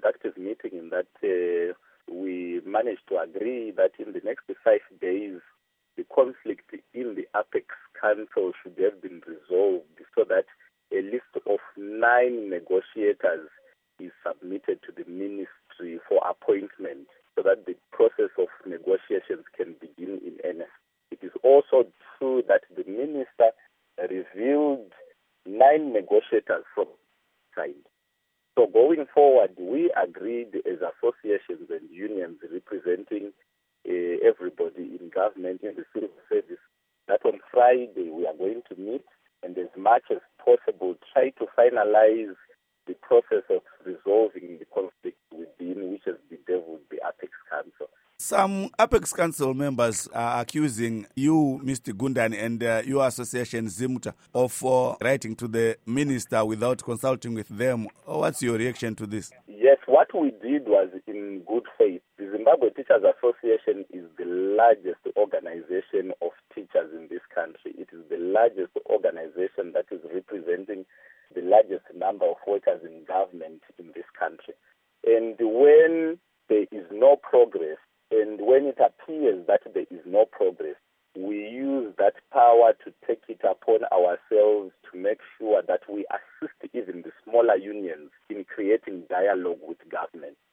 productive meeting in that we managed to agree that in the next 5 days, the conflict in the Apex Council should have been resolved so that a list of 9 negotiators is submitted to the ministry for appointment so that the process of negotiations can begin in earnest. It is also true that the minister revealed 9 negotiators from side. So going forward, we agreed as associations and unions representing everybody in government in the civil service that on Friday we are going to meet and as much as possible try to finalize the process of resolving the conflict within which has bedeviled the Apex Council. Some Apex Council members are accusing you, Mr. Gundane, and your association, ZIMTA, of writing to the minister without consulting with them. What's your reaction to this? Yes, what we did was in good faith. The Zimbabwe Teachers Association is the largest organization of teachers in this country. It is the largest organization that is representing the largest number of workers in government in this country. And when there is no progress, and when it appears that there is no progress, we use that power to take it upon ourselves to make sure that we assist even the smaller unions in creating dialogue with government.